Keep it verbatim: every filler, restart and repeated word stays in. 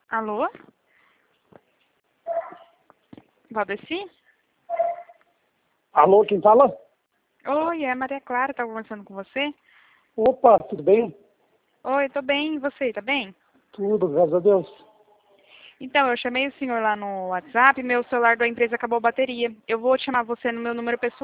Alô? Valdeci? Alô, quem fala? Oi, é a Maria Clara, tá conversando com você? Opa, tudo bem? Oi, tô bem, e você, tá bem? Tudo, graças a Deus. Então, eu chamei o senhor lá no WhatsApp, meu celular da empresa acabou a bateria. Eu vou chamar você no meu número pessoal.